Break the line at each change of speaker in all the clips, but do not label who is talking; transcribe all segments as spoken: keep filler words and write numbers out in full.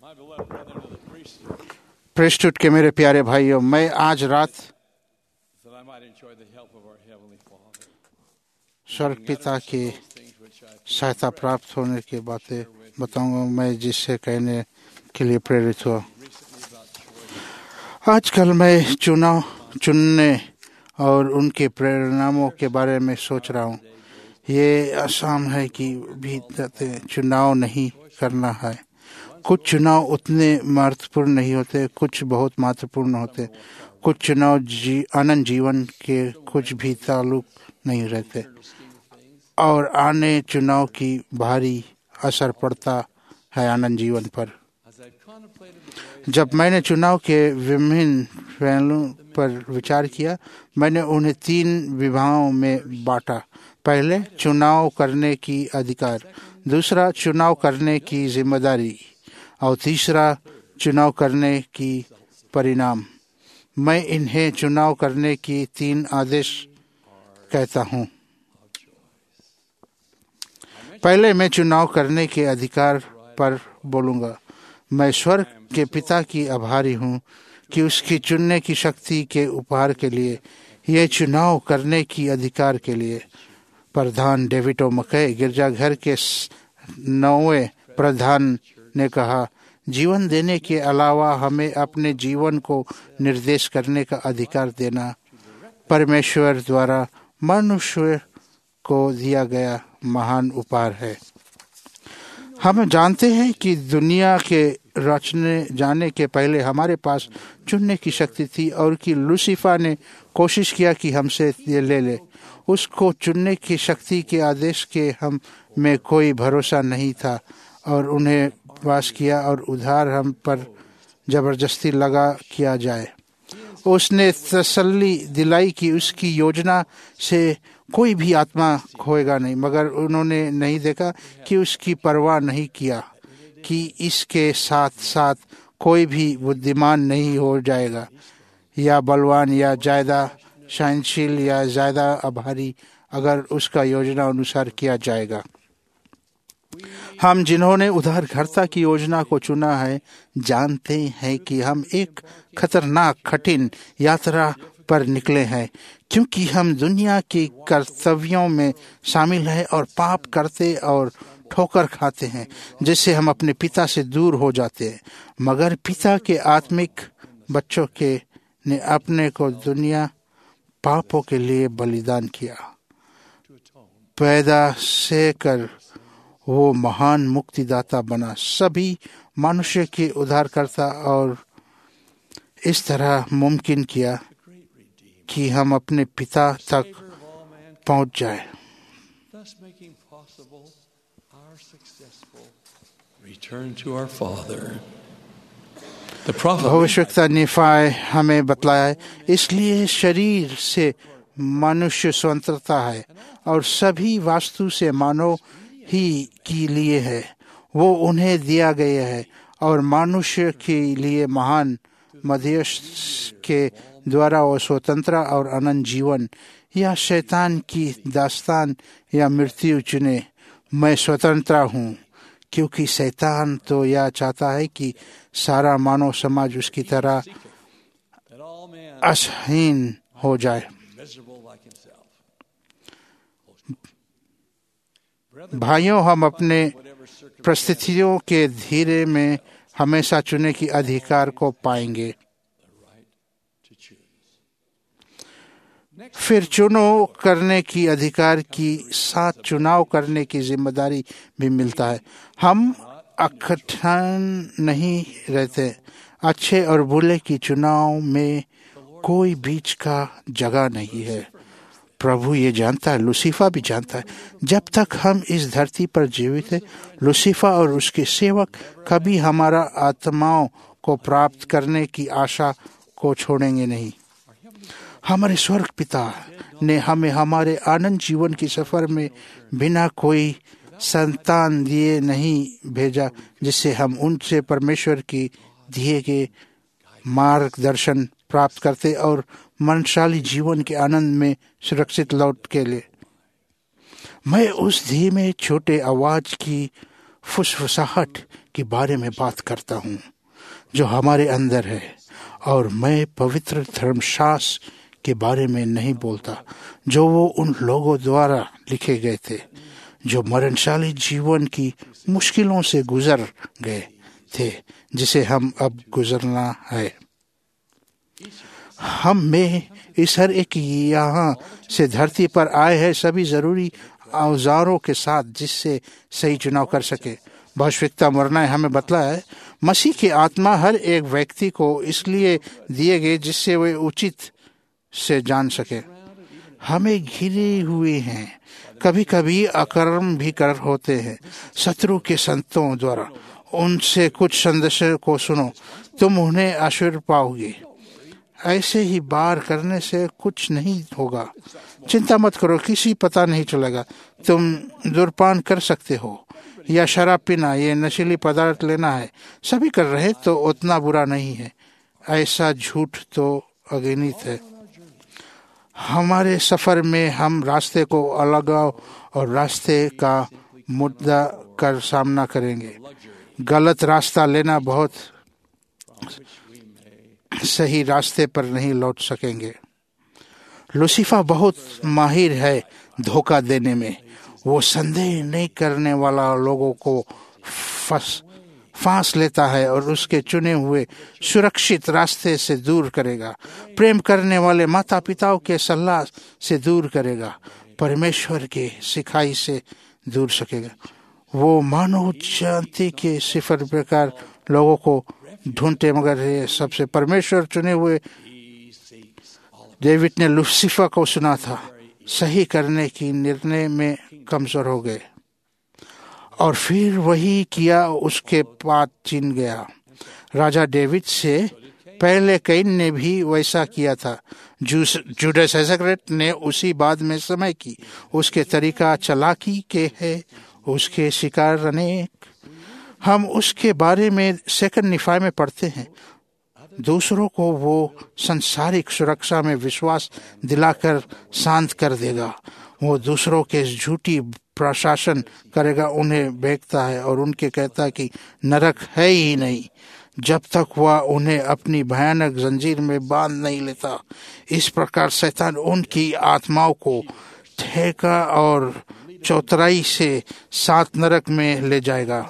प्रेस्टुट के मेरे प्यारे भाइयों, मैं आज रात स्वर्ग पिता की सहायता प्राप्त होने की बातें बताऊंगा, मैं जिससे कहने के लिए प्रेरित हुआ। आजकल मैं चुनाव चुनने और उनके परिणामों के बारे में सोच रहा हूँ। ये आसान है कि भी चुनाव नहीं करना है। कुछ चुनाव उतने महत्वपूर्ण नहीं होते, कुछ बहुत महत्वपूर्ण होते। कुछ चुनाव जी आनंद जीवन के कुछ भी ताल्लुक नहीं रहते और आने चुनाव की भारी असर पड़ता है आनंद जीवन पर। जब मैंने चुनाव के विभिन्न पहलुओं पर विचार किया, मैंने उन्हें तीन विभागों में बांटा। पहले, चुनाव करने की अधिकार, दूसरा, चुनाव करने की जिम्मेदारी और तीसरा, चुनाव करने की परिणाम। मैं इन्हें चुनाव करने की तीन आदेश कहता हूँ। पहले मैं चुनाव करने के अधिकार पर बोलूँगा। मैं स्वर्ग के पिता की आभारी हूँ कि उसकी चुनने की शक्ति के उपहार के लिए, यह चुनाव करने की अधिकार के लिए। प्रधान डेविड ओ मकई, गिरजाघर के नौवें प्रधान, ने कहा, जीवन देने के अलावा हमें अपने जीवन को निर्देश करने का अधिकार देना परमेश्वर द्वारा मनुष्य को दिया गया महान उपहार है। हम जानते हैं कि दुनिया के रचने जाने के पहले हमारे पास चुनने की शक्ति थी और कि लूसीफर ने कोशिश किया कि हमसे ये ले ले। उसको चुनने की शक्ति के आदेश के हम में कोई भरोसा नहीं था और उन्हें वास किया और उधार हम पर जबरदस्ती लगा किया जाए। उसने तसल्ली दिलाई कि उसकी योजना से कोई भी आत्मा खोएगा नहीं, मगर उन्होंने नहीं देखा कि उसकी परवाह नहीं किया कि इसके साथ साथ कोई भी बुद्धिमान नहीं हो जाएगा या बलवान या ज़्यादा सहनशील या ज़्यादा आभारी अगर उसका योजना अनुसार किया जाएगा। हम जिन्होंने उद्धारकर्ता की योजना को चुना है जानते हैं कि हम एक खतरनाक कठिन यात्रा पर निकले हैं, क्योंकि हम दुनिया के कर्तव्यों में शामिल हैं और पाप करते और ठोकर खाते हैं, जिससे हम अपने पिता से दूर हो जाते हैं। मगर पिता के आत्मिक बच्चों के ने अपने को दुनिया पापों के लिए बलिदान किया। पैदा से कर वो महान मुक्तिदाता बना, सभी मनुष्य के उद्धारकर्ता, और इस तरह मुमकिन किया कि हम अपने पिता तक पहुंच जाए। भविष्यवक्ता निफाय हमें बतलाया है, इसलिए शरीर से मनुष्य स्वतंत्रता है और सभी वास्तु से मानव ही के लिए है। वो उन्हें दिया गया है और मनुष्य के लिए महान मध्यस्थ के द्वारा वो स्वतंत्र और अनंत जीवन या शैतान की दास्तान या मृत्यु चुने। मैं स्वतंत्र हूँ क्योंकि शैतान तो यह चाहता है कि सारा मानव समाज उसकी तरह असहीन हो जाए। भाइयों, हम अपने परिस्थितियों के धीरे में हमेशा चुने की अधिकार को पाएंगे। फिर चुनाव करने की अधिकार की साथ चुनाव करने की जिम्मेदारी भी मिलता है। हम अखठान नहीं रहते। अच्छे और बुरे की चुनाव में कोई बीच का जगह नहीं है। प्रभु ये जानता है, लूसीफर भी जानता है। जब तक हम इस धरती पर जीवित हैं, लूसीफर और उसके सेवक कभी हमारा आत्माओं को प्राप्त करने की आशा को छोड़ेंगे नहीं। हमारे स्वर्ग पिता ने हमें हमारे आनंद जीवन के सफर में बिना कोई संतान दिए नहीं भेजा, जिससे हम उनसे परमेश्वर की दिए गए मार्गदर्शन प्राप्त करते और मनशाली जीवन के आनंद में सुरक्षित लौट के लिए। मैं उस धीमे छोटे आवाज की फुसफुसाहट के बारे में बात करता हूँ जो हमारे अंदर है, और मैं पवित्र धर्मशास्त्र के बारे में नहीं बोलता जो वो उन लोगों द्वारा लिखे गए थे जो मरणशाली जीवन की मुश्किलों से गुजर गए थे, जिसे हम अब गुजरना है। हम में इस हर एक यहाँ से धरती पर आए हैं सभी जरूरी औजारों के साथ जिससे सही चुनाव कर सके। भविष्यवक्ता मरना हमें बतला है मसीह की आत्मा हर एक व्यक्ति को इसलिए दिए गए जिससे वे उचित से जान सके। हमें घिरे हुए हैं, कभी कभी अकर्म भी कर होते हैं शत्रु के संतों द्वारा। उनसे कुछ संदेशों को सुनो, तुम उन्हें आशीर्वाद पाओगे। ऐसे ही बार करने से कुछ नहीं होगा। चिंता मत करो, किसी पता नहीं चलेगा। तुम दुर्पान कर सकते हो या शराब पीना, ये नशीली पदार्थ लेना है, सभी कर रहे तो उतना बुरा नहीं है। ऐसा झूठ तो अगणित है। हमारे सफर में हम रास्ते को अलगाव और रास्ते का मुद्दा कर सामना करेंगे। गलत रास्ता लेना बहुत सही रास्ते पर नहीं लौट सकेंगे। लूसीफर बहुत माहिर है धोखा देने में। वो संदेह नहीं करने वाला लोगों को फंस फांस लेता है और उसके चुने हुए सुरक्षित रास्ते से दूर करेगा। प्रेम करने वाले माता पिताओं के सलाह से दूर करेगा, परमेश्वर के सिखाई से दूर सकेगा। वो मानव जाति के सिफर प्रकार लोगों को ढूंढते, मगर ये सबसे परमेश्वर चुने हुए डेविड ने लूसीफर को सुना था, सही करने की निर्णय में कमजोर हो गए और फिर वही किया, उसके पास चिन गया। राजा डेविड से पहले कैन ने भी वैसा किया था। जूडस इस्करियोत ने उसी बाद में समय की। उसके तरीका चालाकी के है, उसके शिकार अनेक। हम उसके बारे में सेकंड निफाई में पढ़ते हैं। दूसरों को वो संसारिक सुरक्षा में विश्वास दिलाकर शांत कर देगा। वो दूसरों के झूठी प्रशासन करेगा, उन्हें बेचता है और उनके कहता है कि नरक है ही नहीं, जब तक वह उन्हें अपनी भयानक जंजीर में बांध नहीं लेता। इस प्रकार शैतान उनकी आत्माओं को ठेका और चौतराई से सात नरक में ले जाएगा।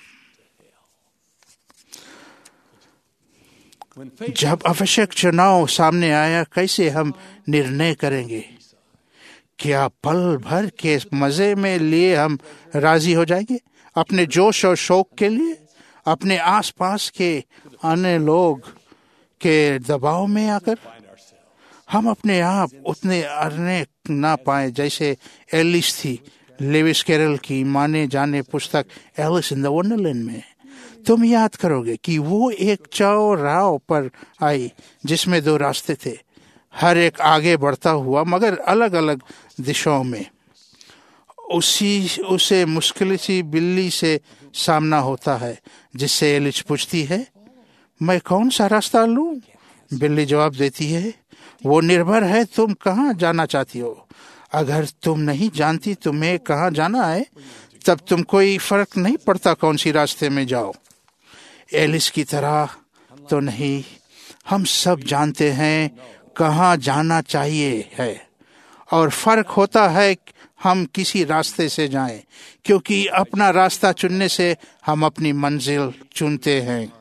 जब आवश्यक चुनाव सामने आया, कैसे हम निर्णय करेंगे? क्या पल भर के मजे में लिए हम राजी हो जाएंगे? अपने जोश और शौक के लिए, अपने आसपास के अन्य लोग के दबाव में आकर हम अपने आप उतने अरने ना पाए जैसे एलिस थी लेविस कैरल की माने जाने पुस्तक एलिस इन द वंडरलैंड में। तुम याद करोगे कि वो एक चौराहे पर आई जिसमें दो रास्ते थे, हर एक आगे बढ़ता हुआ मगर अलग अलग दिशाओं में। उसी उसे मुश्किल सी बिल्ली से सामना होता है, जिससे एलिस पूछती है, मैं कौन सा रास्ता लूं? बिल्ली जवाब देती है, वो निर्भर है तुम कहाँ जाना चाहती हो। अगर तुम नहीं जानती तुम्हें कहाँ जाना है, तब तुम कोई फर्क नहीं पड़ता कौन सी रास्ते में जाओ। एलिस की तरह तो नहीं, हम सब जानते हैं कहाँ जाना चाहिए है, और फर्क होता है हम किसी रास्ते से जाएं, क्योंकि अपना रास्ता चुनने से हम अपनी मंजिल चुनते हैं।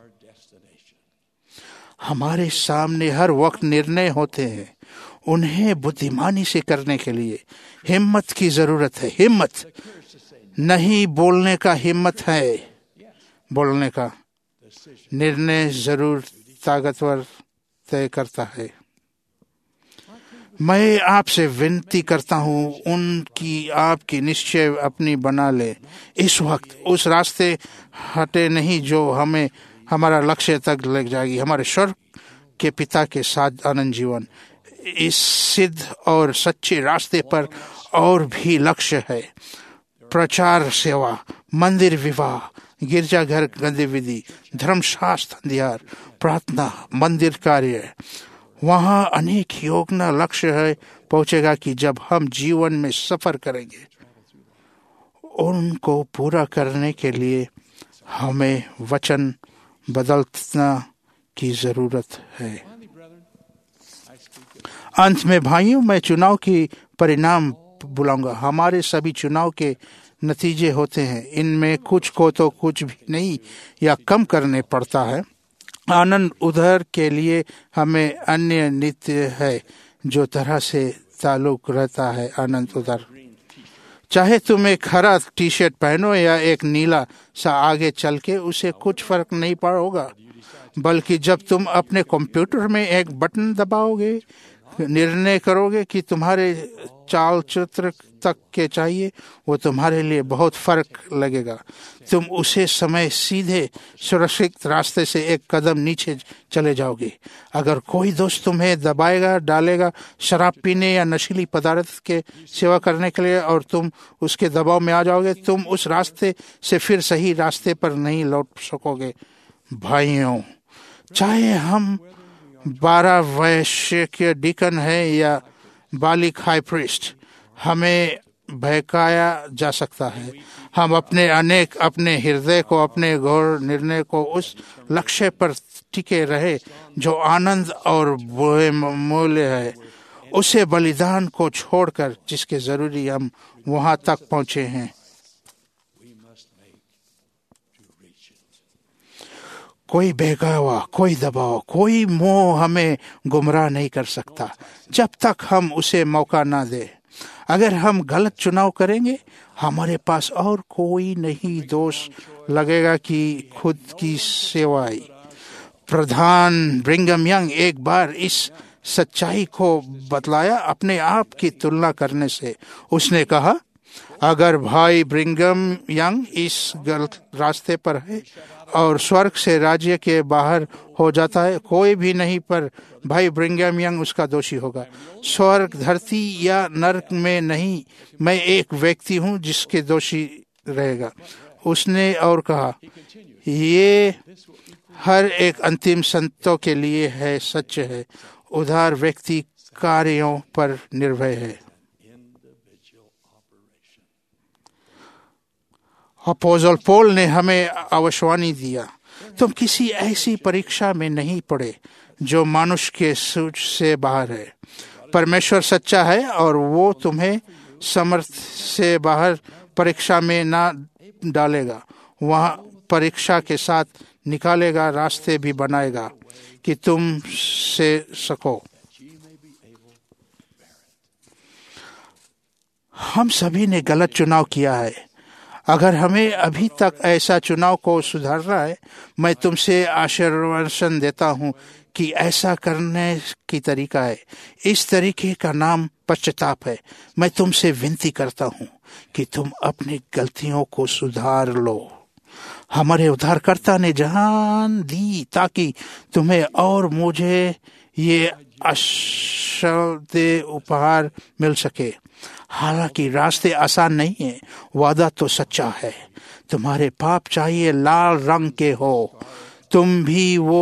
हमारे सामने हर वक्त निर्णय होते हैं, उन्हें बुद्धिमानी से करने के लिए हिम्मत की जरूरत है। हिम्मत नहीं बोलने का, हिम्मत है बोलने का। निर्णय जरूर ताकतवर तय करता है। मैं आपसे विनती करता हूँ, उनकी आपकी निश्चय अपनी बना ले। इस वक्त उस रास्ते हटे नहीं जो हमें हमारा लक्ष्य तक ले जाएगी, हमारे स्वर्ग के पिता के साथ आनंद जीवन। इस सिद्ध और सच्चे रास्ते पर और भी लक्ष्य है। प्रचार सेवा, मंदिर विवाह, गिरजाघर गतिविधि, धर्मशास्त्र अध्ययन, प्रार्थना, मंदिर कार्य, वहाँ अनेक योजना लक्ष्य है पहुँचेगा कि जब हम जीवन में सफर करेंगे, उनको पूरा करने के लिए हमें वचन बदलना की जरूरत है। अंत में भाइयों, मैं चुनाव की परिणाम बुलाऊंगा। हमारे सभी चुनाव के नतीजे होते हैं। इनमें कुछ को तो कुछ भी नहीं या कम करने पड़ता है। आनंद उधर के लिए हमें अन्य नित्य है जो तरह से ताल्लुक रहता है। आनंद उधर, चाहे तुम एक हरा टी शर्ट पहनो या एक नीला सा आगे चल के, उसे कुछ फर्क नहीं पड़ेगा। बल्कि जब तुम अपने कंप्यूटर में एक बटन दबाओगे, निर्णय करोगे कि तुम्हारे चाल चित्र तक के चाहिए, वो तुम्हारे लिए बहुत फर्क लगेगा। तुम उसे समय सीधे सुरक्षित रास्ते से एक कदम नीचे चले जाओगे। अगर कोई दोस्त तुम्हें दबाएगा डालेगा शराब पीने या नशीली पदार्थ के सेवा करने के लिए और तुम उसके दबाव में आ जाओगे, तुम उस रास्ते से फिर सही रास्ते पर नहीं लौट सकोगे। भाइयों, चाहे हम बारह वर्षीय के डीकन है या बालिक हाई प्रीस्ट, हमें बहकाया जा सकता है। हम अपने अनेक अपने हृदय को, अपने घोर निर्णय को उस लक्ष्य पर टिके रहे जो आनंद और मूल्य है, उसे बलिदान को छोड़कर जिसके जरूरी हम वहां तक पहुंचे हैं। कोई बहकावा, कोई दबाव, कोई मोह हमें गुमराह नहीं कर सकता जब तक हम उसे मौका ना दे। अगर हम गलत चुनाव करेंगे, हमारे पास और कोई नहीं दोष लगेगा कि खुद की सेवाई। प्रधान ब्रिंघम यंग एक बार इस सच्चाई को बतलाया अपने आप की तुलना करने से। उसने कहा, अगर भाई ब्रिंघम यंग इस गलत रास्ते पर है और स्वर्ग से राज्य के बाहर हो जाता है, कोई भी नहीं पर भाई ब्रिंघम यंग उसका दोषी होगा। स्वर्ग, धरती या नरक में नहीं, मैं एक व्यक्ति हूँ जिसके दोषी रहेगा। उसने और कहा, ये हर एक अंतिम संतों के लिए है, सच है। उधार व्यक्ति कार्यों पर निर्भर है। अपोस्टल पौल ने हमें आश्वासन दिया, तुम किसी ऐसी परीक्षा में नहीं पड़े जो मनुष्य के सूझ से बाहर है। परमेश्वर सच्चा है और वो तुम्हें समर्थ से बाहर परीक्षा में ना डालेगा। वह परीक्षा के साथ निकालेगा, रास्ते भी बनाएगा कि तुम से सको। हम सभी ने गलत चुनाव किया है। अगर हमें अभी तक ऐसा चुनाव को सुधारना है, मैं तुमसे आशीर्वाद देता हूँ कि ऐसा करने की तरीका है। इस तरीके का नाम पश्चाताप है। मैं तुमसे विनती करता हूँ कि तुम अपनी गलतियों को सुधार लो। हमारे उद्धारकर्ता ने जान दी ताकि तुम्हें और मुझे ये अश्रद्धेय उपहार मिल सके। हालांकि रास्ते आसान नहीं है, वादा तो सच्चा है। तुम्हारे पाप चाहिए लाल रंग के हो, तुम भी वो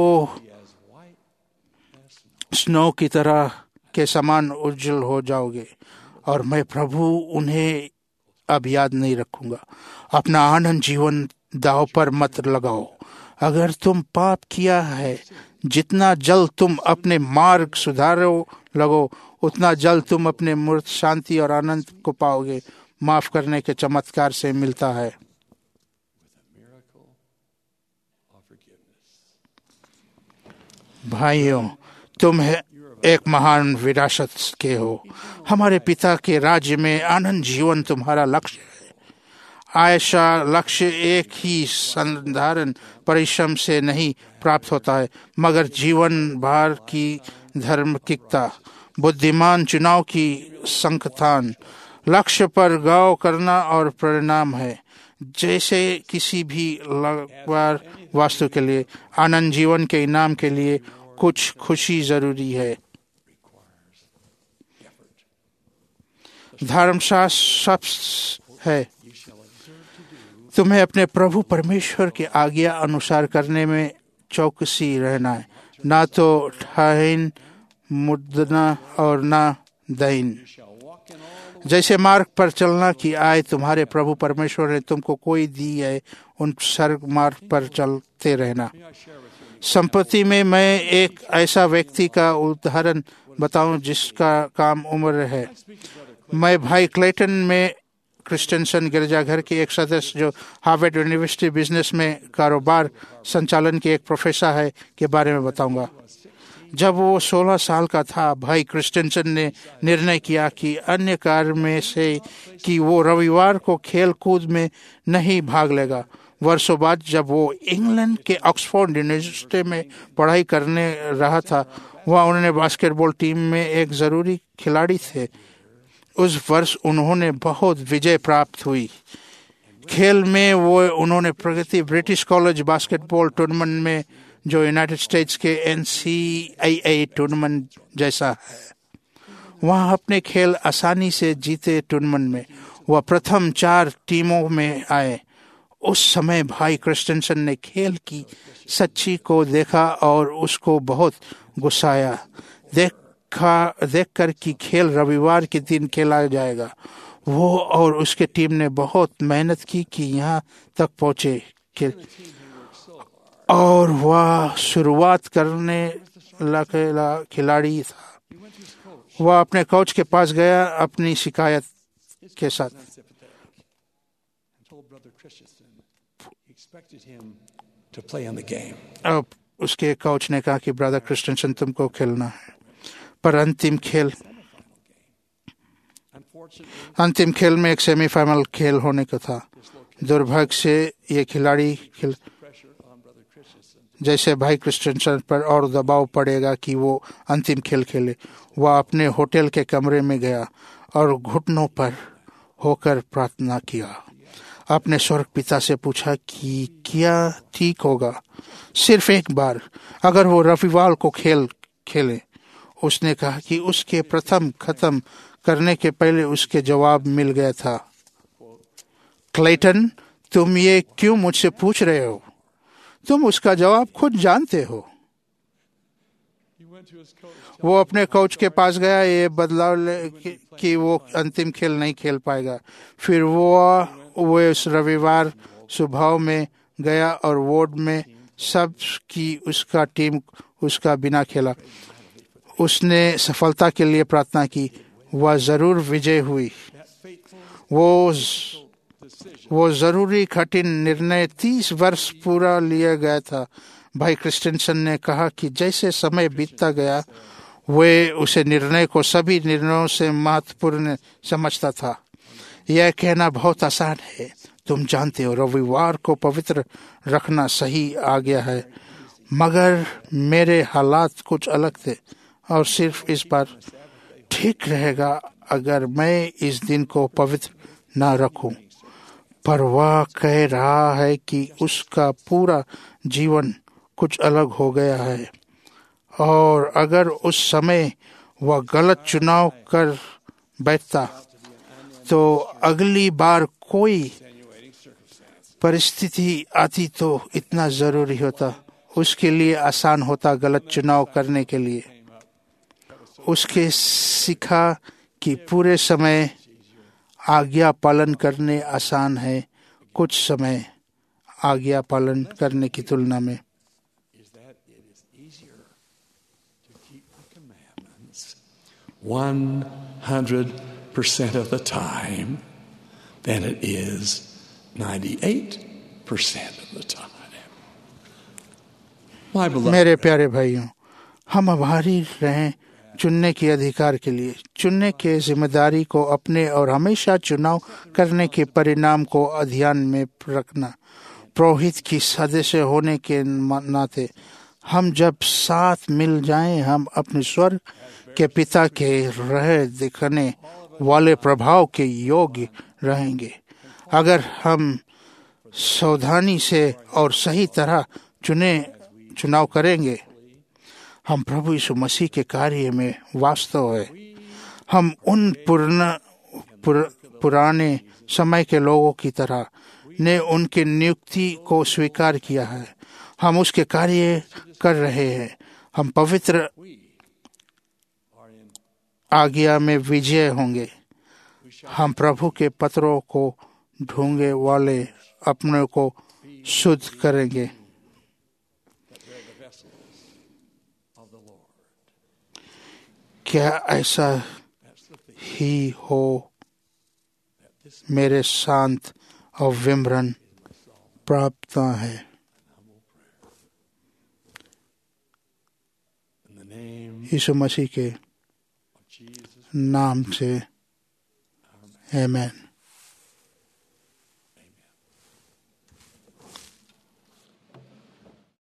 स्नो की तरह के समान उज्जवल हो जाओगे और मैं प्रभु उन्हें अब याद नहीं रखूंगा। अपना आनंद जीवन दांव पर मत लगाओ। अगर तुम पाप किया है, जितना जल्द तुम अपने मार्ग सुधारो लगो, उतना जल्द तुम अपने मूर्त शांति और आनंद को पाओगे। माफ करने के चमत्कार से मिलता है। भाइयों, तुम एक महान विरासत के हो। हमारे पिता के राज्य में आनंद जीवन तुम्हारा लक्ष्य है। आयशा लक्ष्य एक ही साधारण परिश्रम से नहीं प्राप्त होता है, मगर जीवन भर की धार्मिकता, बुद्धिमान चुनाव की संकथान, लक्ष्य पर गौर करना और परिणाम है। जैसे किसी भी लगवार वास्तु के लिए आनंद जीवन के इनाम के लिए कुछ खुशी जरूरी है। धर्मशास्त्र है, तुम्हें अपने प्रभु परमेश्वर की आज्ञा अनुसार करने में चौकसी रहना है, ना तो ठहन मुद्दना और ना दैन। जैसे मार्ग पर चलना कि आए तुम्हारे प्रभु परमेश्वर ने तुमको कोई दी है, उन सर्ग मार्ग पर चलते रहना। संपत्ति में मैं एक ऐसा व्यक्ति का उदाहरण बताऊं जिसका काम उम्र है। मैं भाई क्लेटन में क्रिस्टियनसन गिरजाघर के एक सदस्य जो हार्वर्ड यूनिवर्सिटी बिजनेस में कारोबार संचालन के एक प्रोफेसर है के बारे में बताऊंगा। जब वो सोलह साल का था, भाई क्रिस्टियनसन ने निर्णय किया कि अन्य कार्य में से कि वो रविवार को खेल कूद में नहीं भाग लेगा। वर्षों बाद जब वो इंग्लैंड के ऑक्सफोर्ड यूनिवर्सिटी में पढ़ाई करने रहा था, वहाँ उन्होंने बास्केटबॉल टीम में एक जरूरी खिलाड़ी थे। उस वर्ष उन्होंने बहुत विजय प्राप्त हुई। खेल में वो उन्होंने Pragati British college basketball tournament में, जो यूनाइटेड स्टेट्स के N C A A tournament जैसा है, वहाँ अपने खेल आसानी से जीते। टूर्नामेंट में वह प्रथम चार टीमों में आए। उस समय भाई क्रिस्टियनसन ने खेल की सच्ची को देखा और उसको बहुत गुस्साया। देखा देखकर कि खेल रविवार के दिन खेला जाएगा। वो और उसके टीम ने बहुत मेहनत की कि यहाँ तक पहुँचे और वह शुरुआत करने लगा खिलाड़ी था। वह अपने कोच के पास गया अपनी शिकायत के साथ। अब उसके कोच ने कहा कि ब्रदर क्रिस्टियनसन तुमको खेलना है, पर अंतिम खेल अंतिम खेल में एक सेमीफाइनल खेल होने का था। दुर्भाग्य से ये खिलाड़ी खेल जैसे भाई क्रिस्टियनसन पर और दबाव पड़ेगा कि वो अंतिम खेल खेले। वह अपने होटल के कमरे में गया और घुटनों पर होकर प्रार्थना किया। अपने स्वर्ग पिता से पूछा कि क्या ठीक होगा सिर्फ एक बार अगर वो रविवार को खेल खेले। उसने कहा कि उसके प्रथम खत्म करने के पहले उसके जवाब मिल गया था। क्लेटन, तुम ये क्यों मुझसे पूछ रहे हो? तुम उसका जवाब खुद जानते हो। वो अपने कोच के पास गया ये बदलाव कि, कि वो अंतिम खेल नहीं खेल पाएगा। फिर वो वो उस रविवार सुबह में गया और वार्ड में सब की उसका टीम उसका बिना खेला। उसने सफलता के लिए प्रार्थना की। वह जरूर विजय हुई। वो वो जरूरी कठिन निर्णय तीस वर्ष पूरा लिया गया था। भाई क्रिस्टियनसन ने कहा कि जैसे समय बीतता गया वे उसे निर्णय को सभी निर्णयों से महत्वपूर्ण समझता था। यह कहना बहुत आसान है, तुम जानते हो रविवार को पवित्र रखना सही आ गया है, मगर मेरे हालात कुछ अलग थे और सिर्फ इस बार ठीक रहेगा अगर मैं इस दिन को पवित्र न रखूं। पर वह कह रहा है कि उसका पूरा जीवन कुछ अलग हो गया है और अगर उस समय वह गलत चुनाव कर बैठता तो अगली बार कोई परिस्थिति आती तो इतना जरूरी होता, उसके लिए आसान होता गलत चुनाव करने के लिए। उसके सीखा कि पूरे समय आज्ञा पालन करने आसान है, कुछ समय आज्ञा पालन करने की तुलना में।
one hundred percent of the time than it is ninety-eight percent of the time. My beloved,
मेरे प्यारे भाइयों, हम आभारी रहें चुनने के अधिकार के लिए, चुनने के जिम्मेदारी को अपने और हमेशा चुनाव करने के परिणाम को अध्ययन में रखना। पुरोहित की सदस्य होने के नाते हम जब साथ मिल जाएं, हम अपने स्वर्ग के पिता के रह दिखने वाले प्रभाव के योग्य रहेंगे। अगर हम सावधानी से और सही तरह चुने चुनाव करेंगे, हम प्रभु यीशु मसीह के कार्य में वास्तव है। हम उन पुराना पुर, पुराने समय के लोगों की तरह ने उनकी नियुक्ति को स्वीकार किया है। हम उसके कार्य कर रहे हैं। हम पवित्र आज्ञा में विजय होंगे। हम प्रभु के पत्रों को ढूंढने वाले अपने को शुद्ध करेंगे। क्या ऐसा ही हो मेरे शांत और विम्रन प्रार्थना है। यीशु मसीह के नाम से आमीन।